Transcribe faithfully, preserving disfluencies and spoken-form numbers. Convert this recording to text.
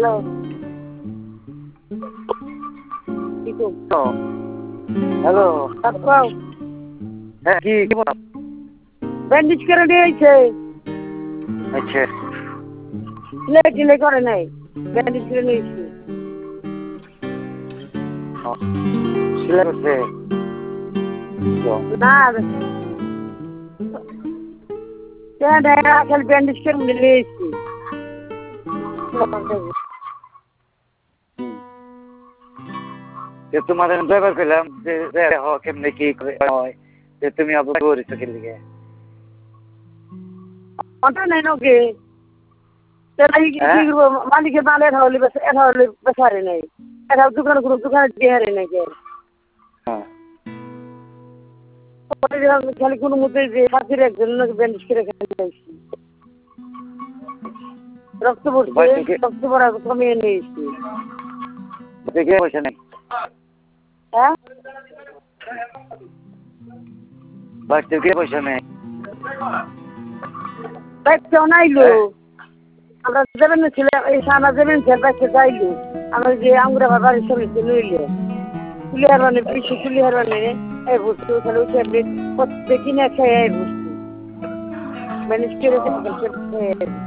Hello কি করছো? Hello তারপর হ্যাঁ কি কি বলো? ব্যান্ডেজ করে দিয়েছে। আচ্ছা লে ঢিলে করে নাই, ব্যান্ডেজ করে নিয়েছি। সিলাই করছে না খালি ব্যান্ডেজ করে নিয়েছি। তোমাদের ড্রাইভার পেলাম যে কেমনে কি হয় যে তুমি আবার করেছো কি লিগে ওটা নেই নাকি মালিকের মাল এটা হলে এটা হলে বেসারে নেই, এটা দোকানে কোনো দোকানে দিয়ে হারে নাই। হ্যাঁ খালি কোনো মতে যে সাথীর একজন ব্যান্ডেজ করে খাইছি, রক্ত পড়ছে, রক্ত পড়া কমিয়ে নিয়েছি। দেখে পয়সা নেই হ্যাঁ বাড়িতে গিয়ে পয়সা নেই বাইকটাও নাইলো। আমরা যাবেন না ছিল এই সামনে যাবেন বাইকটা যাইলো আমরা যে আঙ্গুরা বাড়ির সামনে লইলো কুলিয়ার মানে বেশি কুলিয়ার মানে এই বস্তু তাহলে ওই সামনে প্রত্যেক কিনে খেয়ে এই বস্তু মানে